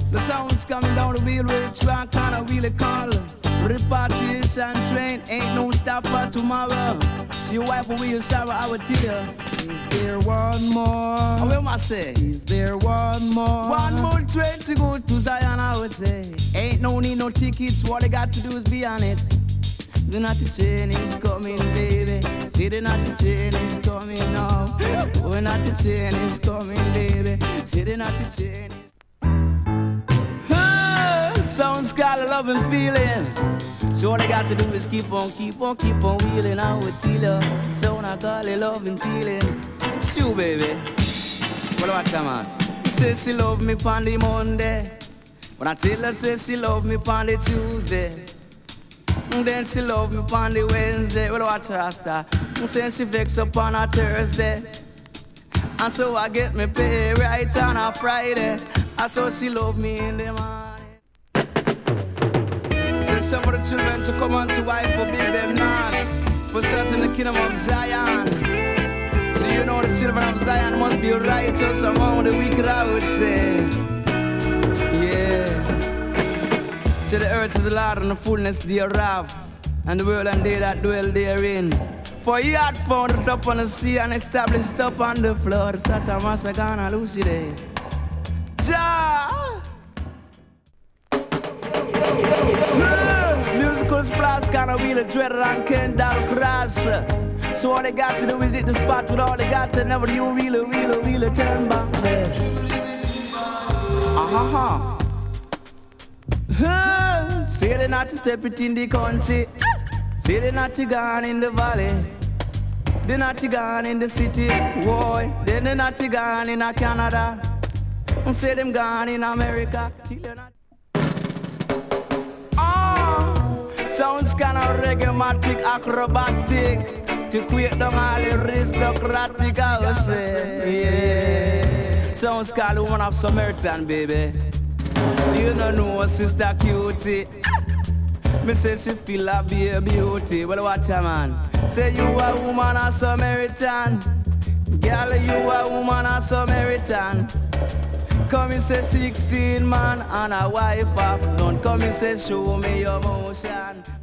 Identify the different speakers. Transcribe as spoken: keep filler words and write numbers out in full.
Speaker 1: The sound's coming down the wheel, which one kind of wheel it call? Repartition train, ain't no stop for tomorrow. See, wipe away your sorrow, I would tell you. Is there one more? What am I say? Is there one more? One more train to go to Zion, I would say. Ain't no need no tickets, what they got to do is be on it. The naughty chain is coming, baby. See the naughty chain is coming now. Oh, the naughty chain is coming, baby. See the naughty chain is... Sounds got a love and feeling. So all I got to do is keep on, keep on, keep on wheeling. I would tell her. So I call it love and feeling. It's you, baby. What about that, man? She says she love me on the Monday. When I tell her, say she love me on the Tuesday. And then she love me on the Wednesday. Well, watch her, Rasta. And then she vex up on a Thursday. And so I get me pay right on a Friday. And so she love me in the morning. Tell some of the children to come on to wife for big them not. For certain the kingdom of Zion. So you know the children of Zion must be righteous among the wicked, I would say. Yeah. So the earth is the Lord and the fullness thereof, and the world and they that dwell therein. For he had founded up on the sea and established up on the flood. Sata Masagana Lucide. Jah! Musical splash kind of wheel of dreaded and Kendall crash. So all they got to do is hit the spot with all they got to never do wheel a wheel a wheel a turn back there. Uh-huh. Say they not to step it in the country. Say they not to gone in the valley. They not to gone in the city. Boy, they not to gone in Canada. Say them gone in America. Oh, sounds kind of reggae-matic, acrobatic. To quit down all the aristocratic, I would say. Yeah. Sounds called Woman of Samaritan, baby. You don't know Sister Cutie. Me say she feel a be a beauty. Well, watch her, man. Say you a woman of Samaritan. Girl, you a woman of Samaritan. Come and say sixteen man and a wife of none. Come and say show me your motion.